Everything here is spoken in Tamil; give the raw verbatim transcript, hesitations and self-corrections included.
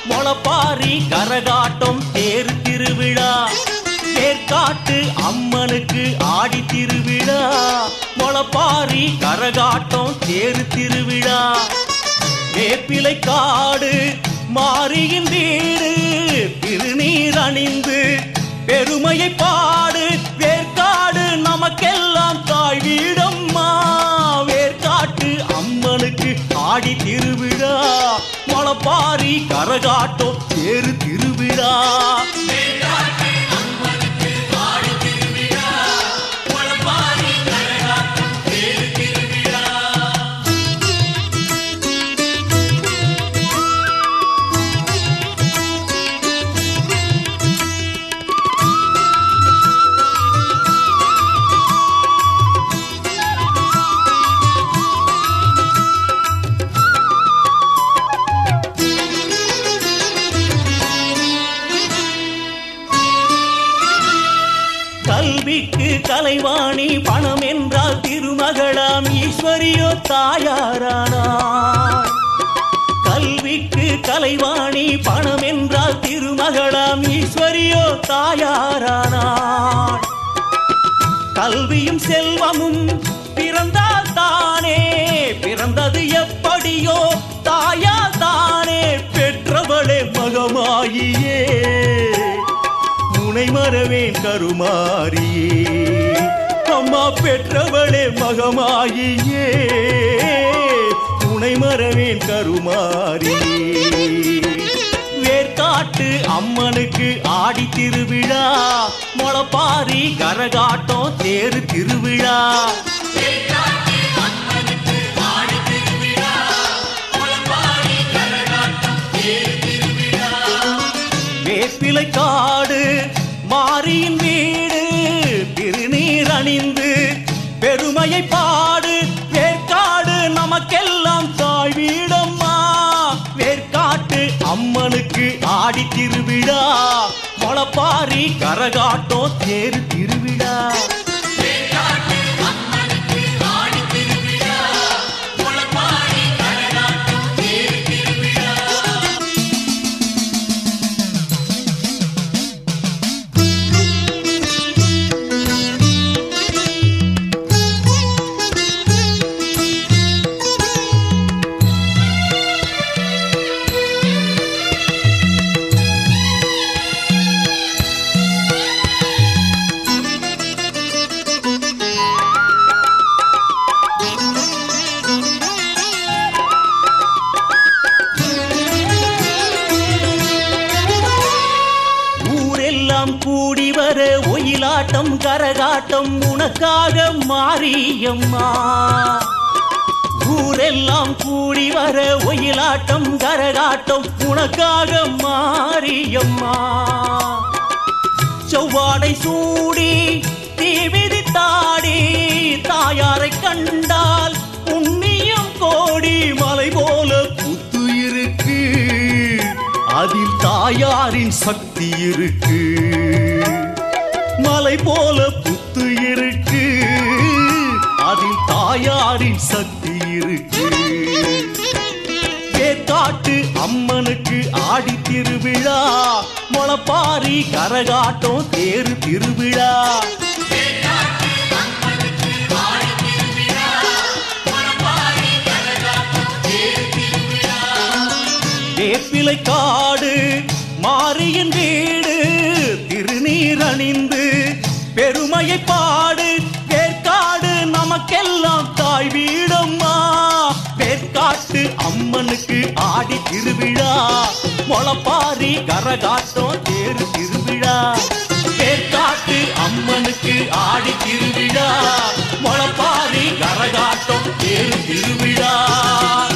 மொளப்பாரி கரகாட்டம் தேர் திருவிழா, தேர்காட்டு அம்மனுக்கு ஆடி திருவிழா. மொளப்பாரி கரகாட்டம் தேர் திருவிழா, வேப்பிலை காடு மாரியின் வீடு, திருநீர் அணிந்து பெருமையை பாடு. வேர்க்காடு நமக்கெல்லாம் தாய் வீடம்மா, வேர்க்காட்டு அம்மனுக்கு ஆடி திருவிழா. மொளப்பாரி கரகாட்டம் தேர் திருவிழா. கல்விக்கு கலைவாணி, பணம் என்றால் திருமகளாம் ஈஸ்வரியோ தாயாரானாள். கல்விக்கு கலைவாணி, பணம் என்றால் திருமகளாம் ஈஸ்வரியோ தாயாரானாள். கல்வியும் செல்வமும் பிறந்தால் தானே, பிறந்தது எப்படியோ தாயால் தானே. பெற்றவளே மகமாயியே, உனை மறவேன் கருமாரியே. அம்மா பெற்றவளே மகமாயியே, உனை மறவேன் கருமாரியே. வேர்க்காட்டு அம்மனுக்கு ஆடி திருவிழா, மொளப்பாரி கரகாட்டம் தேர் திருவிழா. வேப்பிலை காடு மாரியின் வீடு, திருநீர் அணிந்து பெருமையை பாடு. வேர்க்காடு நமக்கெல்லாம் தாய் வீடம்மா, வேர்க்காட்டு அம்மனுக்கு ஆடி திருவிழா. மொளப்பாரி கரகாட்டம் தேர் திருவிழா. கூடி வர ஒயிலாட்டம் கரகாட்டம் உனக்காக மாரியம்மா. ஊரெல்லாம் கூடி வர ஒயிலாட்டம் கரகாட்டம் உனக்காக மாரியம்மா. செவ்வாடை சூடி தீவிதி தாடி, தாயாரை கண்டால் புண்ணியம் கோடி. மலை போல புத்து இருக்கு, அதில் தாயாரின் சக்தி இருக்கு. மலை போல புத்து இருக்கு, அதில் தாயாரின் சக்தி இருக்கு. வேர்க்காட்டு அம்மனுக்கு ஆடி திருவிழா, மொளப்பாரி கரகாட்டம் தேர் திருவிழா. வேப்பிலை காடு மாரியின் வீடு, திருநீர் அணிந்து பெருமையை பாடு. வேர்க்காடு நமக்கெல்லாம் தாய் வீடம்மா, வேர்க்காட்டு அம்மனுக்கு ஆடி திருவிழா. மொளப்பாரி கரகாட்டம் தேர் திருவிழா. வேர்க்காட்டு அம்மனுக்கு ஆடி திருவிழா, மொளப்பாரி கரகாட்டம் தேர் திருவிழா.